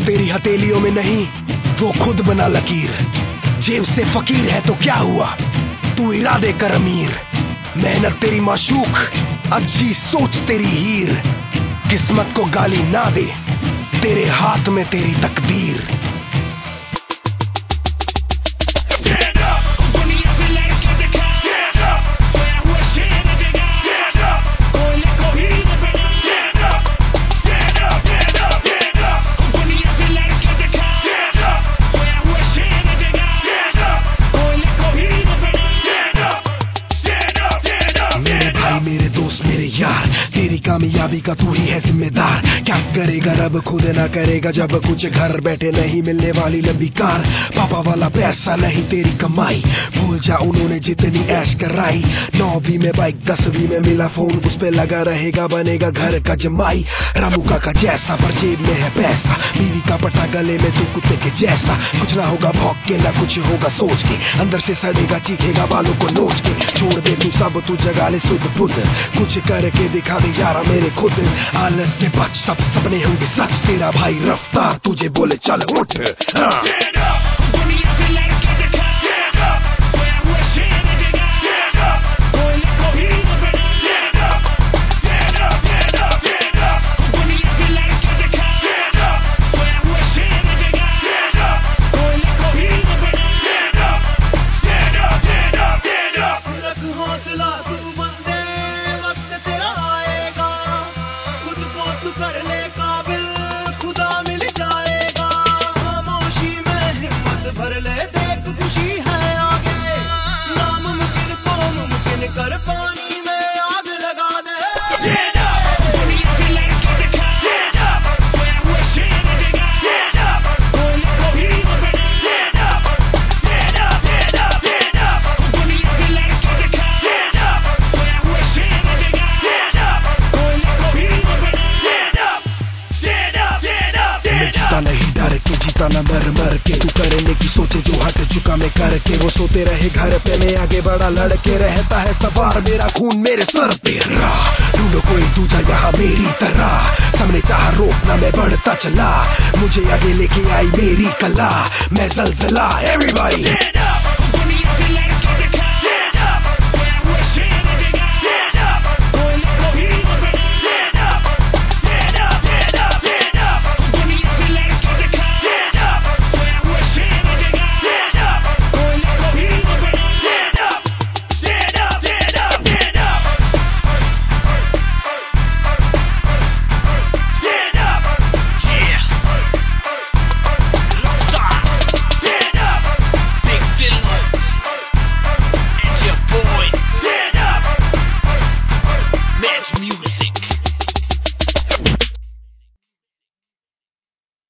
तेरी हथेलियों में नहीं, वो खुद बना लकीर। जेब से फकीर है तो क्या हुआ, तू इरादे कर अमीर। मेहनत तेरी माशूक, अच्छी सोच तेरी हीर। किस्मत को गाली ना दे, तेरे हाथ में तेरी तकदीर। मेरे दोस्त मेरे यार, तेरी कामयाबी का तू ही है जिम्मेदार। क्या करेगा रब खुद ना करेगा जब कुछ घर बैठे नहीं मिलने वाली लंबी कार। पापा वाला पैसा नहीं तेरी कमाई, भूल जा उन्होंने जितनी ऐश कराई। 9वीं में बाइक 10वीं में मिला फोन, उस पे लगा रहेगा बनेगा घर का जमाई। रामू का जैसा पर जेब में है पैसा, बीवी का पटा गले में तू कुत्ते के जैसा। कुछ ना होगा भौंक के ना कुछ होगा सोच के, अंदर से सड़ेगा चीखेगा बालों को नोच के। छोड़ दे तू सब, तू जगा ले सुध बुध, कुछ करके दिखा दे यारा मेरे खुद। आलस के बच, सब सपने होंगे सच। तेरा भाई रफ्तार तुझे बोले चल उठ। नहीं डर के जीता ना मर मर के, तू करने की सोचे जो हट चुका मैं करके। वो सोते रहे घर पे, मैं आगे बड़ा लड़के। रहता है सवार मेरा खून मेरे सर पे। ढूंढो कोई दूजा यहाँ मेरी तरह, सामने चाह रोकना मैं बढ़ता चला। मुझे आगे लेके आई मेरी कला, मैं जलजला। एवरीबॉडी